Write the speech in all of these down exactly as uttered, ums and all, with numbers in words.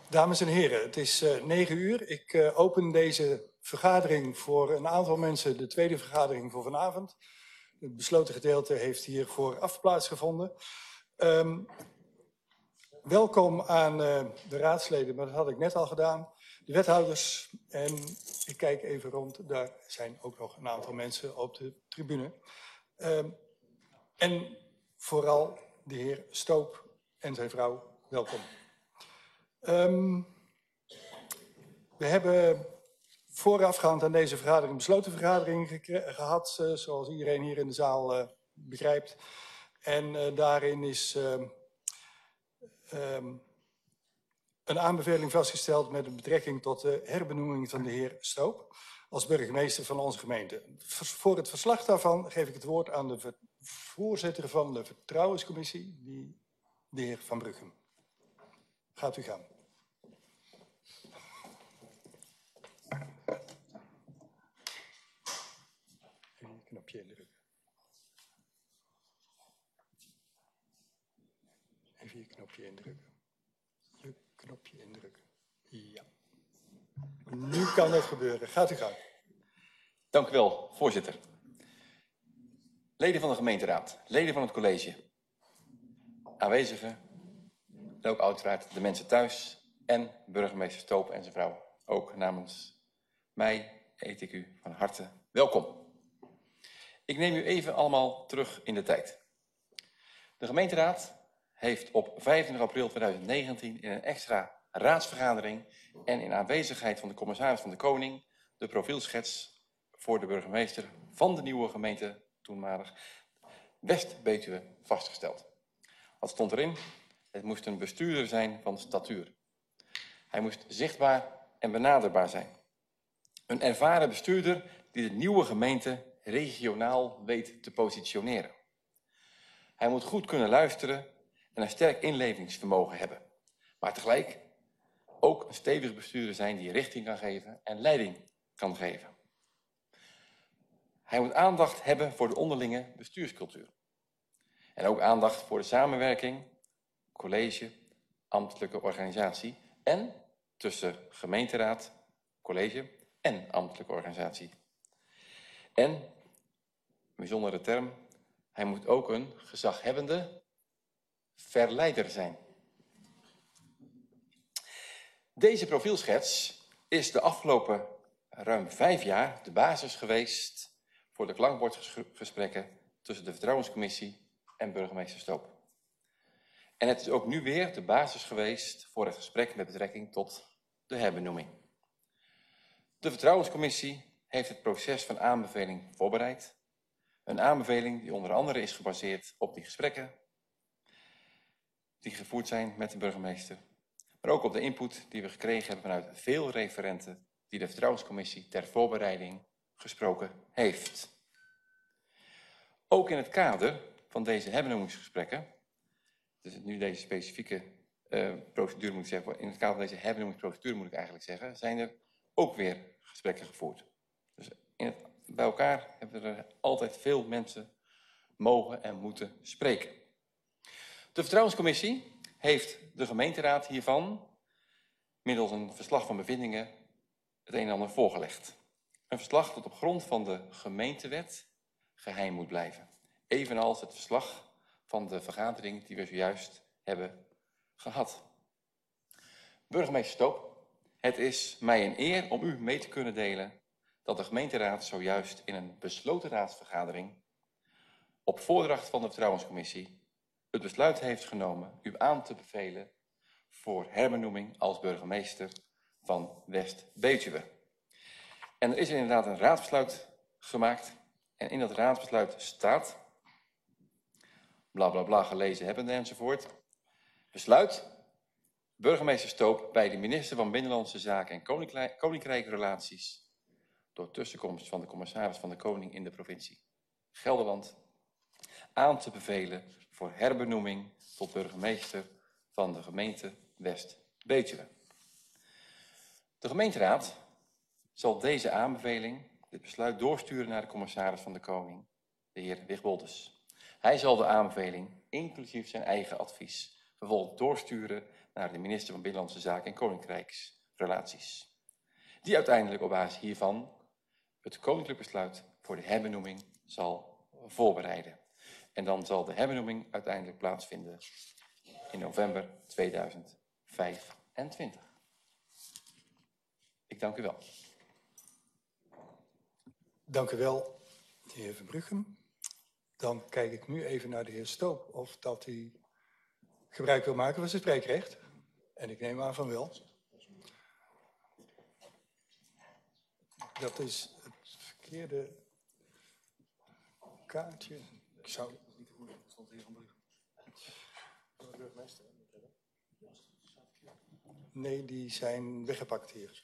Dames en heren, het is uh, negen uur. Ik uh, open deze vergadering voor een aantal mensen, de tweede vergadering voor vanavond. Het besloten gedeelte heeft hier vooraf plaatsgevonden. Um, welkom aan uh, de raadsleden, maar dat had ik net al gedaan. De wethouders en ik kijk even rond, daar zijn ook nog een aantal mensen op de tribune. Um, en vooral de heer Stoop en zijn vrouw, welkom. Um, we hebben voorafgaand aan deze vergadering een besloten vergadering gehad, uh, zoals iedereen hier in de zaal uh, begrijpt. En uh, daarin is uh, um, een aanbeveling vastgesteld met betrekking tot de herbenoeming van de heer Stoop als burgemeester van onze gemeente. Voor het verslag daarvan geef ik het woord aan de voorzitter van de Vertrouwenscommissie, die, de heer Van Bruchem. Gaat u gaan. Even je knopje indrukken. Even je knopje indrukken. Je knopje indrukken. Ja. Nu kan het gebeuren. Gaat u gang. Dank u wel, voorzitter. Leden van de gemeenteraad, leden van het college, aanwezigen, en ook uiteraard de mensen thuis en burgemeester Stoop en zijn vrouw. Ook namens mij heet ik u van harte welkom. Ik neem u even allemaal terug in de tijd. De gemeenteraad heeft op vijfentwintig april tweeduizend negentien in een extra raadsvergadering en in aanwezigheid van de commissaris van de Koning de profielschets voor de burgemeester van de nieuwe gemeente toenmalig West-Betuwe vastgesteld. Wat stond erin? Het moest een bestuurder zijn van statuur. Hij moest zichtbaar en benaderbaar zijn. Een ervaren bestuurder die de nieuwe gemeente regionaal weet te positioneren. Hij moet goed kunnen luisteren en een sterk inlevingsvermogen hebben. Maar tegelijk ook een stevig bestuurder zijn die richting kan geven en leiding kan geven. Hij moet aandacht hebben voor de onderlinge bestuurscultuur. En ook aandacht voor de samenwerking, college, ambtelijke organisatie en tussen gemeenteraad, college en ambtelijke organisatie. En, een bijzondere term, hij moet ook een gezaghebbende verleider zijn. Deze profielschets is de afgelopen ruim vijf jaar de basis geweest voor de klankbordgesprekken tussen de Vertrouwenscommissie en burgemeester Stoop. En het is ook nu weer de basis geweest voor het gesprek met betrekking tot de herbenoeming. De Vertrouwenscommissie heeft het proces van aanbeveling voorbereid. Een aanbeveling die onder andere is gebaseerd op die gesprekken die gevoerd zijn met de burgemeester. Maar ook op de input die we gekregen hebben vanuit veel referenten die de Vertrouwenscommissie ter voorbereiding gesproken heeft. Ook in het kader van deze herbenoemingsgesprekken, dus nu deze specifieke uh, procedure moet ik zeggen, in het kader van deze herbenoemingsprocedure moet ik eigenlijk zeggen, zijn er ook weer gesprekken gevoerd. Dus in het, bij elkaar hebben er altijd veel mensen mogen en moeten spreken. De Vertrouwenscommissie heeft de gemeenteraad hiervan middels een verslag van bevindingen het een en ander voorgelegd. Een verslag dat op grond van de gemeentewet geheim moet blijven. Evenals het verslag van de vergadering die we zojuist hebben gehad. Burgemeester Stoop, het is mij een eer om u mee te kunnen delen dat de gemeenteraad zojuist in een besloten raadsvergadering op voordracht van de Vertrouwenscommissie het besluit heeft genomen u aan te bevelen voor herbenoeming als burgemeester van West-Betuwe. En er is inderdaad een raadsbesluit gemaakt en in dat raadsbesluit staat, bla bla bla gelezen hebbende enzovoort, besluit burgemeester Stoop bij de minister van Binnenlandse Zaken en Koninkrijk, Koninkrijkrelaties door tussenkomst van de commissaris van de Koning in de provincie Gelderland aan te bevelen voor herbenoeming tot burgemeester van de gemeente West-Betuwe. De gemeenteraad zal deze aanbeveling, dit besluit, doorsturen naar de commissaris van de Koning, de heer Wigboldus. Hij zal de aanbeveling, inclusief zijn eigen advies, vervolgens doorsturen naar de minister van Binnenlandse Zaken en Koninkrijksrelaties. Die uiteindelijk op basis hiervan het koninklijk besluit voor de herbenoeming zal voorbereiden. En dan zal de herbenoeming uiteindelijk plaatsvinden in november tweeduizend vijfentwintig. Ik dank u wel. Dank u wel, de heer Verbruggen. Dan kijk ik nu even naar de heer Stoop of dat hij gebruik wil maken van zijn spreekrecht. En ik neem aan van wel. Dat is het verkeerde kaartje. Ik zou... Nee, die zijn weggepakt hier.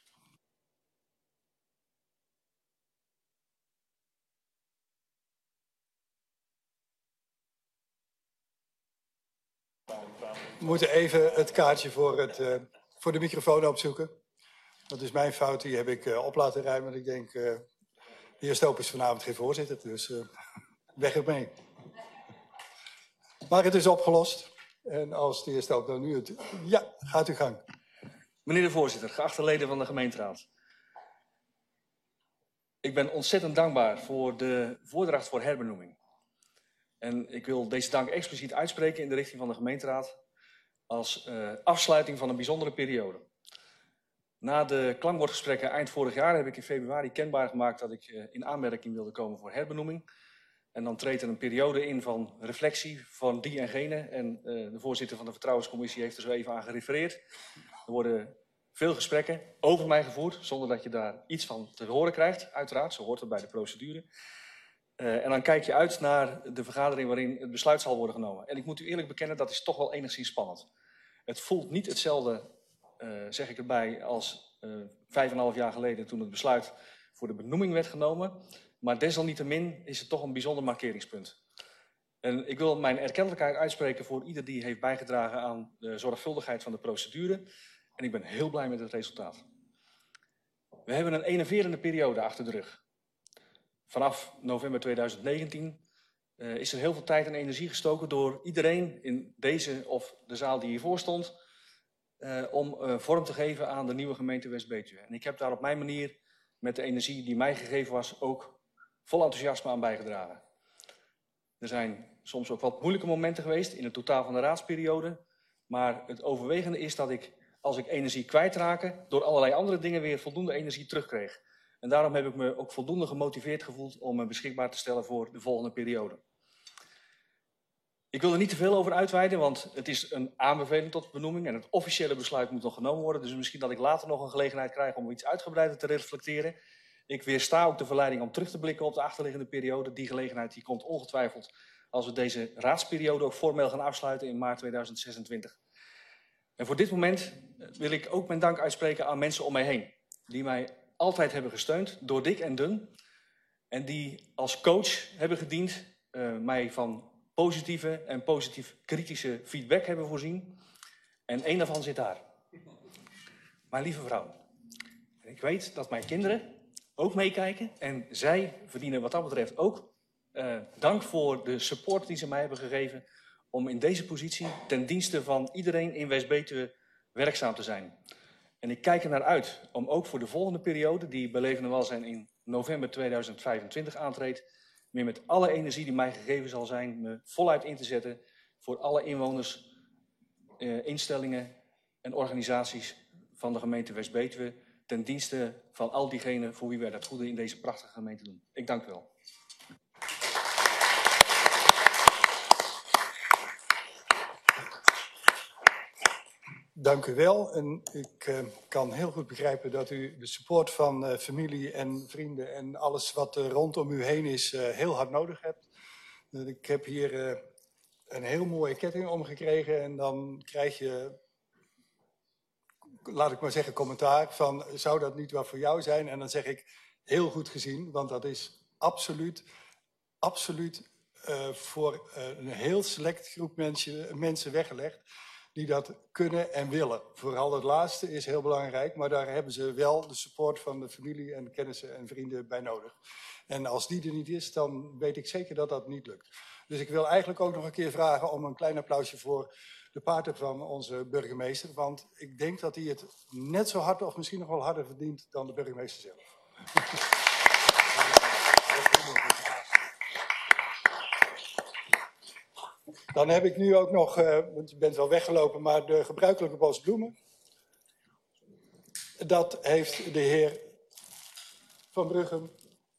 We moeten even het kaartje voor, het, uh, voor de microfoon opzoeken. Dat is mijn fout, die heb ik uh, op laten ruimen. Ik denk, uh, de heer Stoop is vanavond geen voorzitter, dus uh, weg ermee. Maar het is opgelost. En als de heer Stoop dan nu het... Ja, gaat uw gang. Meneer de voorzitter, geachte leden van de gemeenteraad. Ik ben ontzettend dankbaar voor de voordracht voor herbenoeming. En ik wil deze dank expliciet uitspreken in de richting van de gemeenteraad als uh, afsluiting van een bijzondere periode. Na de klankbordgesprekken eind vorig jaar heb ik in februari kenbaar gemaakt dat ik uh, in aanmerking wilde komen voor herbenoeming. En dan treedt er een periode in van reflectie van die en gene. En uh, de voorzitter van de Vertrouwenscommissie heeft er zo even aan gerefereerd. Er worden veel gesprekken over mij gevoerd, zonder dat je daar iets van te horen krijgt. Uiteraard, zo hoort het bij de procedure. Uh, en dan kijk je uit naar de vergadering waarin het besluit zal worden genomen. En ik moet u eerlijk bekennen, dat is toch wel enigszins spannend. Het voelt niet hetzelfde, uh, zeg ik erbij, als uh, vijf en een half jaar geleden toen het besluit voor de benoeming werd genomen. Maar desalniettemin is het toch een bijzonder markeringspunt. En ik wil mijn erkentelijkheid uitspreken voor ieder die heeft bijgedragen aan de zorgvuldigheid van de procedure. En ik ben heel blij met het resultaat. We hebben een enerverende periode achter de rug. Vanaf november tweeduizend negentien uh, is er heel veel tijd en energie gestoken door iedereen in deze of de zaal die hiervoor stond, uh, om uh, vorm te geven aan de nieuwe gemeente West-Betuwe. En ik heb daar op mijn manier, met de energie die mij gegeven was, ook vol enthousiasme aan bijgedragen. Er zijn soms ook wat moeilijke momenten geweest in het totaal van de raadsperiode, maar het overwegende is dat ik, als ik energie kwijtraken, door allerlei andere dingen weer voldoende energie terugkreeg. En daarom heb ik me ook voldoende gemotiveerd gevoeld om me beschikbaar te stellen voor de volgende periode. Ik wil er niet te veel over uitweiden, want het is een aanbeveling tot benoeming en het officiële besluit moet nog genomen worden. Dus misschien dat ik later nog een gelegenheid krijg om iets uitgebreider te reflecteren. Ik weersta ook de verleiding om terug te blikken op de achterliggende periode. Die gelegenheid die komt ongetwijfeld als we deze raadsperiode ook formeel gaan afsluiten in maart tweeduizend zesentwintig. En voor dit moment wil ik ook mijn dank uitspreken aan mensen om mij heen, die mij altijd hebben gesteund, door dik en dun. En die als coach hebben gediend, uh, mij van positieve en positief kritische feedback hebben voorzien. En één daarvan zit daar. Mijn lieve vrouw. En ik weet dat mijn kinderen ook meekijken. En zij verdienen wat dat betreft ook uh, dank voor de support die ze mij hebben gegeven om in deze positie ten dienste van iedereen in West-Betuwe werkzaam te zijn. En ik kijk er naar uit om ook voor de volgende periode, die bij Leven en Welzijn in november tweeduizend vijfentwintig aantreedt, weer met alle energie die mij gegeven zal zijn, me voluit in te zetten voor alle inwoners, uh, instellingen en organisaties van de gemeente West-Betuwe, ten dienste van al diegenen voor wie wij dat goede in deze prachtige gemeente doen. Ik dank u wel. Dank u wel. En ik uh, kan heel goed begrijpen dat u de support van uh, familie en vrienden en alles wat er rondom u heen is uh, heel hard nodig hebt. Uh, ik heb hier uh, een heel mooie ketting omgekregen en dan krijg je, laat ik maar zeggen, commentaar van zou dat niet wat voor jou zijn? En dan zeg ik heel goed gezien, want dat is absoluut, absoluut uh, voor uh, een heel select groep mensen, mensen weggelegd die dat kunnen en willen. Vooral het laatste is heel belangrijk, maar daar hebben ze wel de support van de familie en kennissen en vrienden bij nodig. En als die er niet is, dan weet ik zeker dat dat niet lukt. Dus ik wil eigenlijk ook nog een keer vragen om een klein applausje voor de pater van onze burgemeester. Want ik denk dat hij het net zo hard of misschien nog wel harder verdient dan de burgemeester zelf. Dan heb ik nu ook nog, uh, want je bent wel weggelopen, maar de gebruikelijke bos bloemen. Dat heeft de heer Van Bruggem.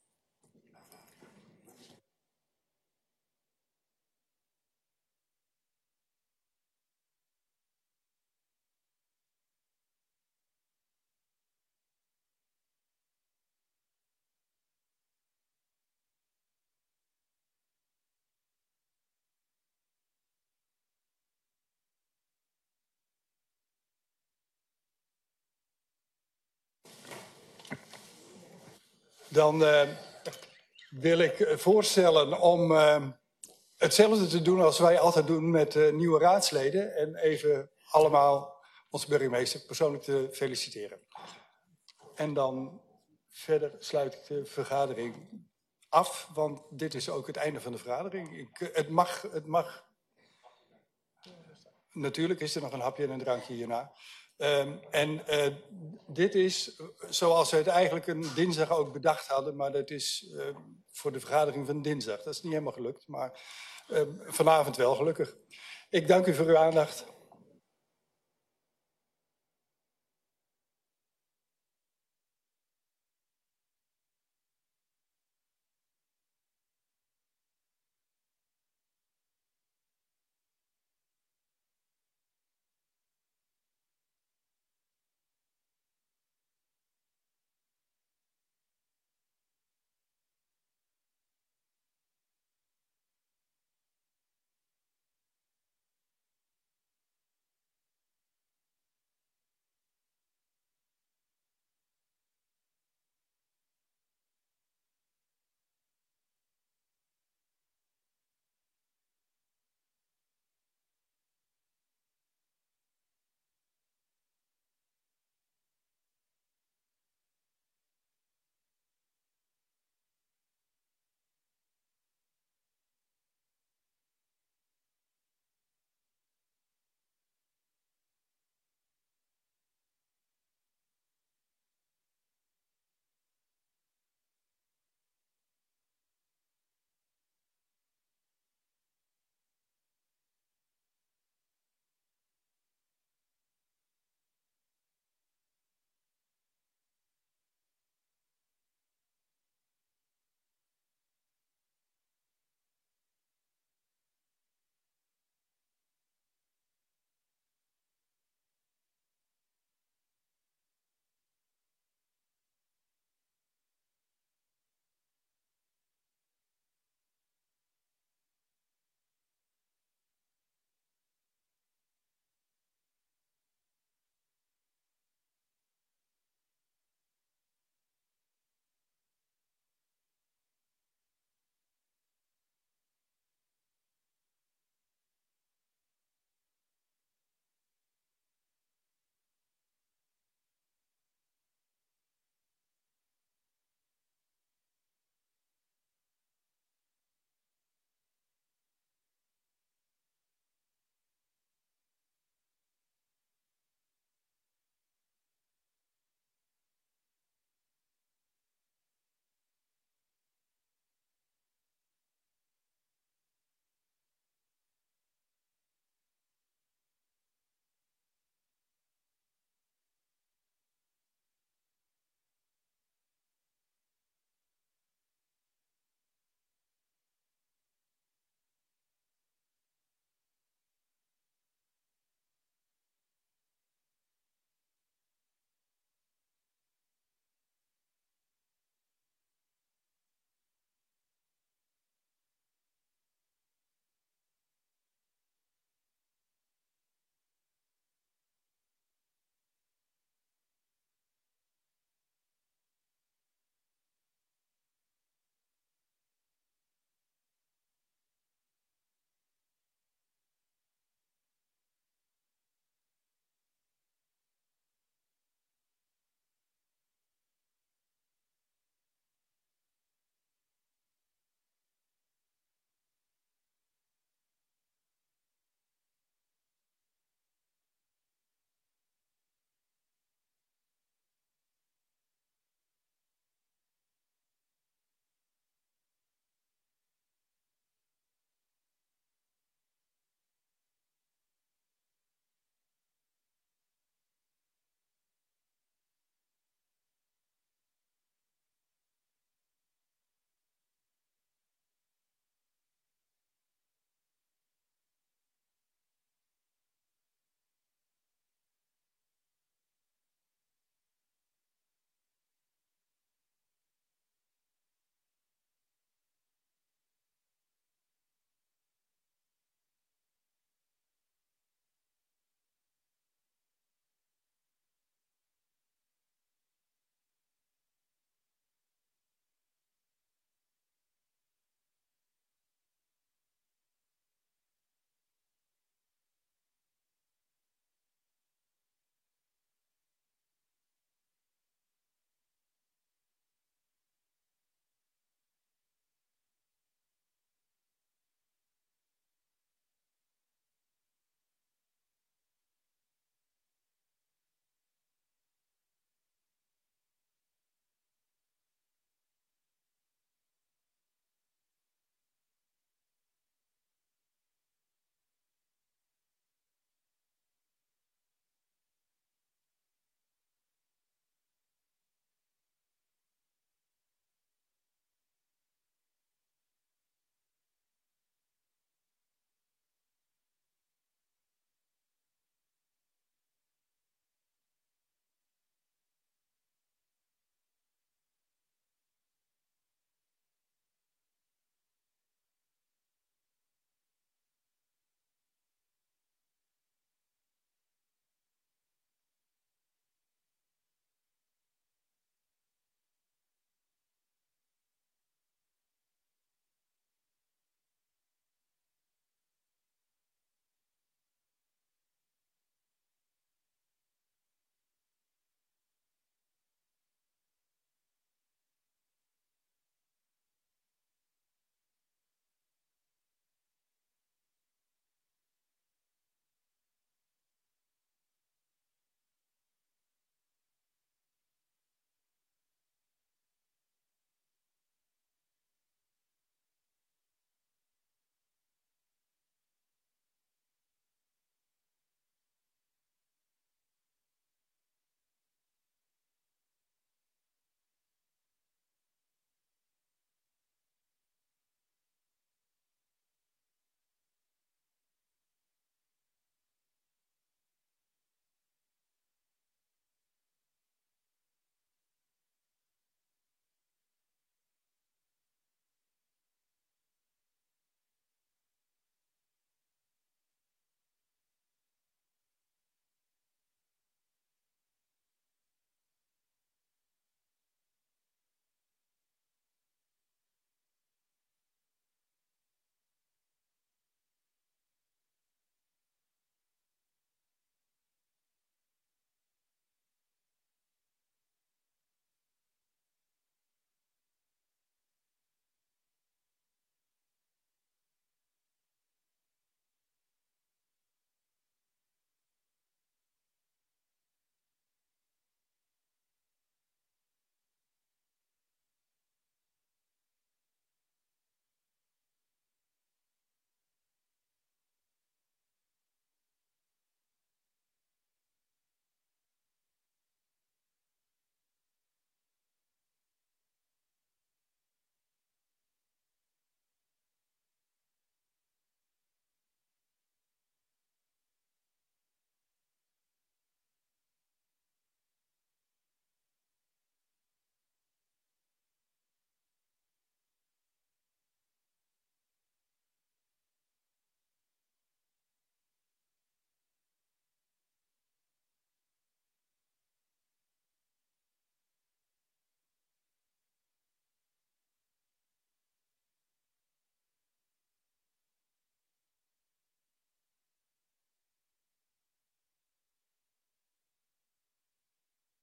Dan uh, wil ik voorstellen om uh, hetzelfde te doen als wij altijd doen met uh, nieuwe raadsleden. En even allemaal onze burgemeester persoonlijk te feliciteren. En dan verder sluit ik de vergadering af, want dit is ook het einde van de vergadering. Ik, het mag, het mag. Natuurlijk is er nog een hapje en een drankje hierna. Um, en uh, dit is zoals we het eigenlijk een dinsdag ook bedacht hadden, maar dat is uh, voor de vergadering van dinsdag. Dat is niet helemaal gelukt, maar uh, vanavond wel gelukkig. Ik dank u voor uw aandacht.